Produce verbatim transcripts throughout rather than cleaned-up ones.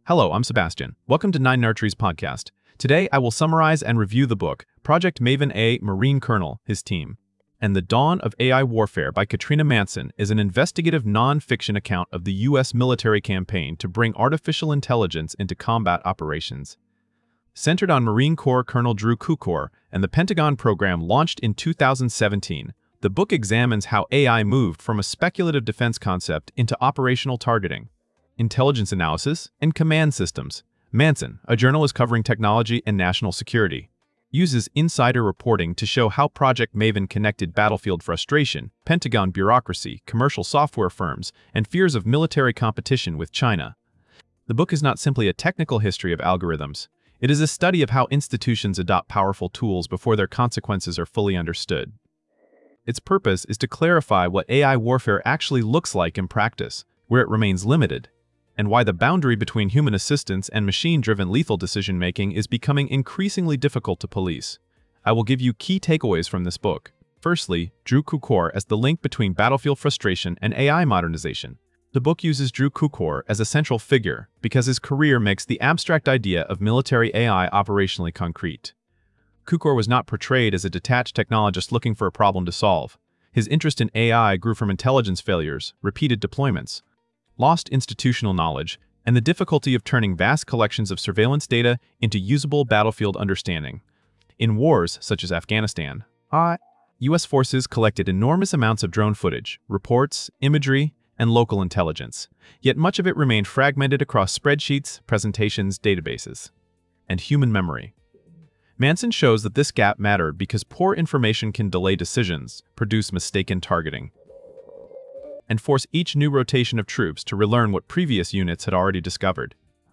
Hello, I'm Sebastian. Welcome to Nine Nurseries podcast. Today, I will summarize and review the book, Project Maven A. Marine Colonel, His Team, and The Dawn of A I Warfare by Katrina Manson is an investigative non-fiction account of the U S military campaign to bring artificial intelligence into combat operations. Centered on Marine Corps Colonel Drew Kukor and the Pentagon program launched in two thousand seventeen, the book examines how A I moved from a speculative defense concept into operational targeting, intelligence analysis, and command systems. Manson, a journalist covering technology and national security, uses insider reporting to show how Project Maven connected battlefield frustration, Pentagon bureaucracy, commercial software firms, and fears of military competition with China. The book is not simply a technical history of algorithms. It is a study of how institutions adopt powerful tools before their consequences are fully understood. Its purpose is to clarify what A I warfare actually looks like in practice, where it remains limited, and why the boundary between human assistance and machine-driven lethal decision-making is becoming increasingly difficult to police. I will give you key takeaways from this book. Firstly, Drew Kukor as the link between battlefield frustration and A I modernization. The book uses Drew Kukor as a central figure because his career makes the abstract idea of military A I operationally concrete. Kukor was not portrayed as a detached technologist looking for a problem to solve. His interest in A I grew from intelligence failures, repeated deployments, lost institutional knowledge, and the difficulty of turning vast collections of surveillance data into usable battlefield understanding. In wars such as Afghanistan, U S forces collected enormous amounts of drone footage, reports, imagery, and local intelligence, yet much of it remained fragmented across spreadsheets, presentations, databases, and human memory. Manson shows that this gap mattered because poor information can delay decisions, produce mistaken targeting, and force each new rotation of troops to relearn what previous units had already discovered.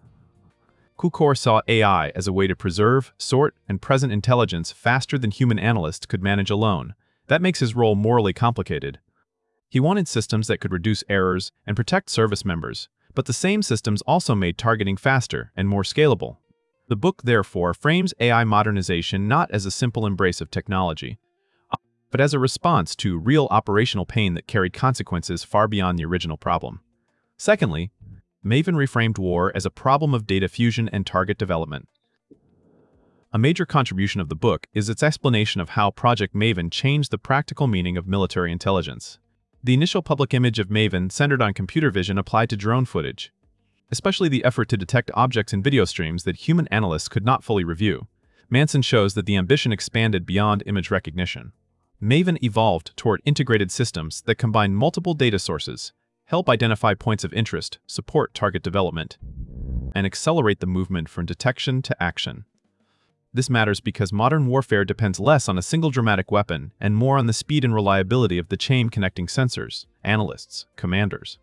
Kukor saw A I as a way to preserve, sort, and present intelligence faster than human analysts could manage alone. That makes his role morally complicated. He wanted systems that could reduce errors and protect service members, but the same systems also made targeting faster and more scalable. The book, therefore, frames A I modernization not as a simple embrace of technology, but as a response to real operational pain that carried consequences far beyond the original problem. Secondly, Maven reframed war as a problem of data fusion and target development. A major contribution of the book is its explanation of how Project Maven changed the practical meaning of military intelligence. The initial public image of Maven centered on computer vision applied to drone footage, especially the effort to detect objects in video streams that human analysts could not fully review. Manson shows that the ambition expanded beyond image recognition. Maven evolved toward integrated systems that combine multiple data sources, help identify points of interest, support target development, and accelerate the movement from detection to action. This matters because modern warfare depends less on a single dramatic weapon and more on the speed and reliability of the chain connecting sensors, analysts, commanders,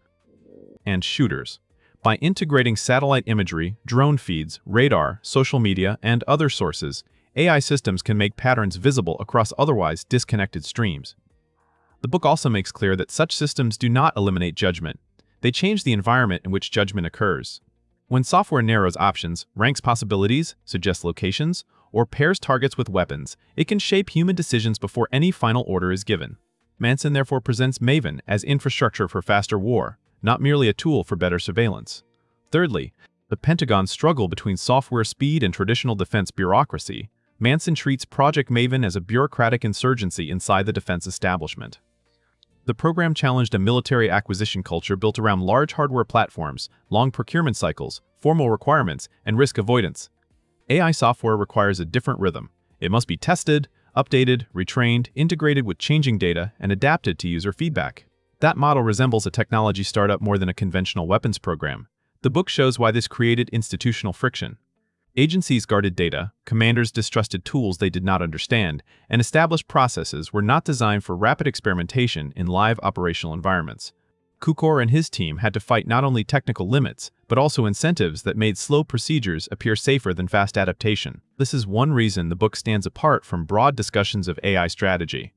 and shooters. By integrating satellite imagery, drone feeds, radar, social media, and other sources, A I systems can make patterns visible across otherwise disconnected streams. The book also makes clear that such systems do not eliminate judgment. They change the environment in which judgment occurs. When software narrows options, ranks possibilities, suggests locations, or pairs targets with weapons, it can shape human decisions before any final order is given. Manson therefore presents Maven as infrastructure for faster war, not merely a tool for better surveillance. Thirdly, the Pentagon's struggle between software speed and traditional defense bureaucracy. Manson treats Project Maven as a bureaucratic insurgency inside the defense establishment. The program challenged a military acquisition culture built around large hardware platforms, long procurement cycles, formal requirements, and risk avoidance. A I software requires a different rhythm. It must be tested, updated, retrained, integrated with changing data, and adapted to user feedback. That model resembles a technology startup more than a conventional weapons program. The book shows why this created institutional friction. Agencies guarded data, commanders distrusted tools they did not understand, and established processes were not designed for rapid experimentation in live operational environments. Kukor and his team had to fight not only technical limits, but also incentives that made slow procedures appear safer than fast adaptation. This is one reason the book stands apart from broad discussions of A I strategy.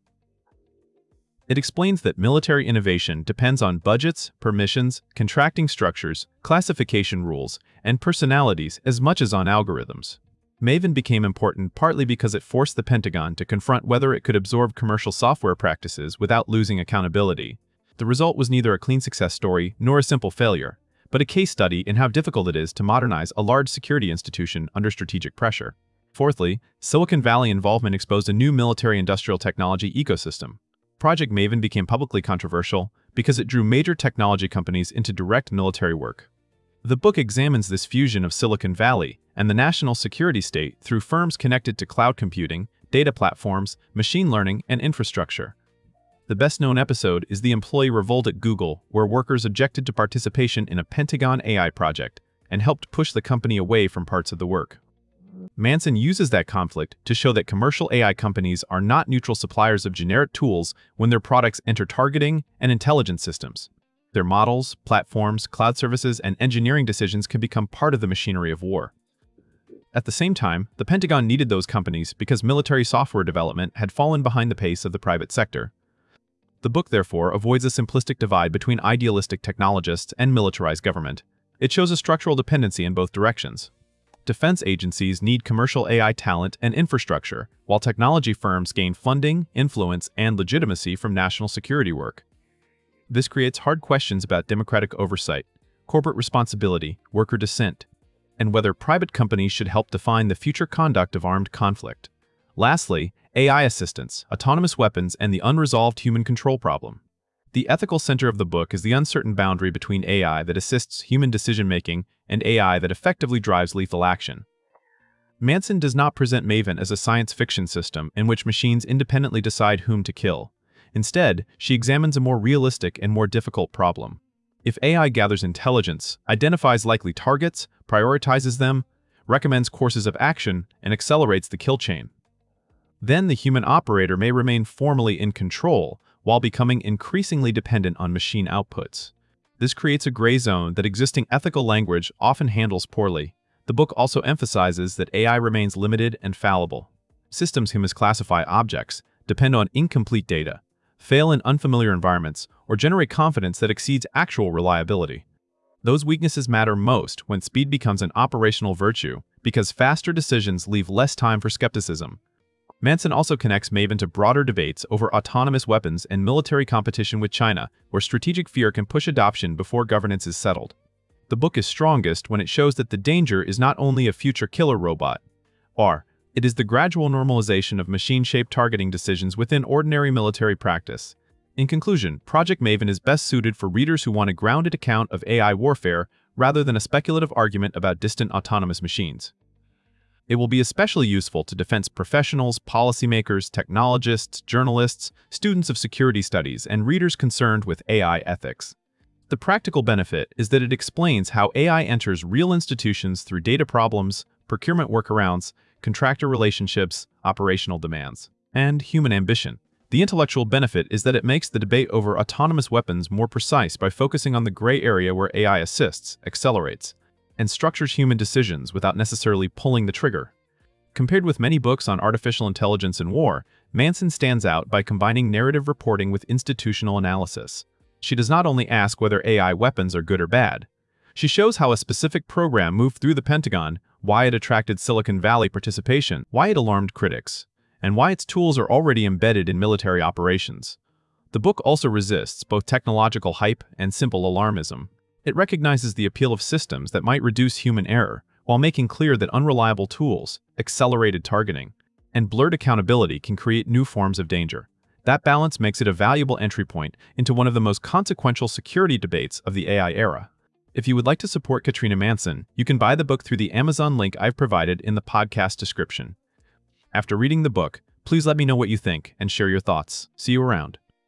It explains that military innovation depends on budgets, permissions, contracting structures, classification rules, and personalities as much as on algorithms. Maven became important partly because it forced the Pentagon to confront whether it could absorb commercial software practices without losing accountability. The result was neither a clean success story nor a simple failure, but a case study in how difficult it is to modernize a large security institution under strategic pressure. Fourthly, Silicon Valley involvement exposed a new military-industrial technology ecosystem. Project Maven became publicly controversial because it drew major technology companies into direct military work. The book examines this fusion of Silicon Valley and the national security state through firms connected to cloud computing, data platforms, machine learning, and infrastructure. The best-known episode is the employee revolt at Google, where workers objected to participation in a Pentagon A I project and helped push the company away from parts of the work. Manson uses that conflict to show that commercial A I companies are not neutral suppliers of generic tools when their products enter targeting and intelligence systems. Their models, platforms, cloud services, and engineering decisions can become part of the machinery of war. At the same time, the Pentagon needed those companies because military software development had fallen behind the pace of the private sector. The book, therefore, avoids a simplistic divide between idealistic technologists and militarized government. It shows a structural dependency in both directions. Defense agencies need commercial A I talent and infrastructure, while technology firms gain funding, influence, and legitimacy from national security work. This creates hard questions about democratic oversight, corporate responsibility, worker dissent, and whether private companies should help define the future conduct of armed conflict. Lastly, A I assistance, autonomous weapons, and the unresolved human control problem. The ethical center of the book is the uncertain boundary between A I that assists human decision-making and A I that effectively drives lethal action. Manson does not present Maven as a science fiction system in which machines independently decide whom to kill. Instead, she examines a more realistic and more difficult problem. If A I gathers intelligence, identifies likely targets, prioritizes them, recommends courses of action, and accelerates the kill chain, then the human operator may remain formally in control while becoming increasingly dependent on machine outputs. This creates a gray zone that existing ethical language often handles poorly. The book also emphasizes that A I remains limited and fallible. Systems can misclassify objects, depend on incomplete data, fail in unfamiliar environments, or generate confidence that exceeds actual reliability. Those weaknesses matter most when speed becomes an operational virtue, because faster decisions leave less time for skepticism. Manson also connects Maven to broader debates over autonomous weapons and military competition with China, where strategic fear can push adoption before governance is settled. The book is strongest when it shows that the danger is not only a future killer robot, or it is the gradual normalization of machine-shaped targeting decisions within ordinary military practice. In conclusion, Project Maven is best suited for readers who want a grounded account of A I warfare rather than a speculative argument about distant autonomous machines. It will be especially useful to defense professionals, policymakers, technologists, journalists, students of security studies, and readers concerned with A I ethics. The practical benefit is that it explains how A I enters real institutions through data problems, procurement workarounds, contractor relationships, operational demands, and human ambition. The intellectual benefit is that it makes the debate over autonomous weapons more precise by focusing on the gray area where A I assists, accelerates, and structures human decisions without necessarily pulling the trigger. Compared with many books on artificial intelligence and war, Manson stands out by combining narrative reporting with institutional analysis. She does not only ask whether A I weapons are good or bad. She shows how a specific program moved through the Pentagon, why it attracted Silicon Valley participation, why it alarmed critics, and why its tools are already embedded in military operations. The book also resists both technological hype and simple alarmism. It recognizes the appeal of systems that might reduce human error, while making clear that unreliable tools, accelerated targeting, and blurred accountability can create new forms of danger. That balance makes it a valuable entry point into one of the most consequential security debates of the A I era. If you would like to support Katrina Manson, you can buy the book through the Amazon link I've provided in the podcast description. After reading the book, please let me know what you think and share your thoughts. See you around.